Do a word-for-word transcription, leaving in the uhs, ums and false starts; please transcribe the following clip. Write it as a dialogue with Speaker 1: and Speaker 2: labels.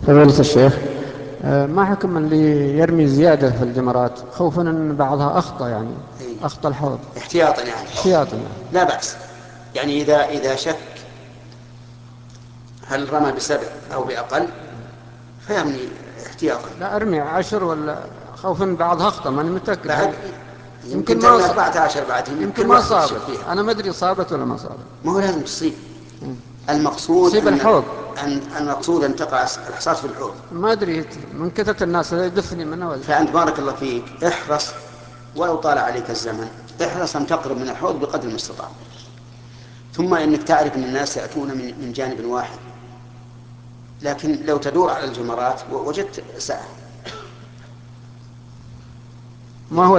Speaker 1: فضيلة الشيخ، آه، ما حكم اللي يرمي زيادة في الجمرات خوفا أن بعضها أخطأ، يعني
Speaker 2: إيه.
Speaker 1: أخطأ الحوض
Speaker 2: احتياطا يعني.
Speaker 1: احتياطا يعني.
Speaker 2: لا بأس. يعني إذا إذا شك هل رمى بسبع أو بأقل فيرمي احتياطا.
Speaker 1: لا أرمي عشر ولا خوفا أن بعضها أخطأ، ماني متأكد
Speaker 2: بعد
Speaker 1: هل
Speaker 2: يمكن
Speaker 1: يمكن ما
Speaker 2: ترمي
Speaker 1: أص...
Speaker 2: أربعة عشر بعد،
Speaker 1: يمكن
Speaker 2: كل
Speaker 1: ما
Speaker 2: واحد يشك
Speaker 1: صابت،
Speaker 2: فيها.
Speaker 1: أنا ما أدري صابت ولا ما صابت.
Speaker 2: ما هو لازم تصيب. المقصود
Speaker 1: تصيب
Speaker 2: أن
Speaker 1: الحوض.
Speaker 2: أن المقصود أن تقع الحصاة في الحوض.
Speaker 1: ما أدري من كثرة الناس اللي يدفني منه ولا.
Speaker 2: فأنت بارك الله فيك احرص، ولو طال عليك الزمن احرص أن تقرب من الحوض بقدر المستطاع. ثم إنك تعرف أن الناس يأتون من من جانب واحد، لكن لو تدور على الجمرات وجدت سعة.
Speaker 1: ما هو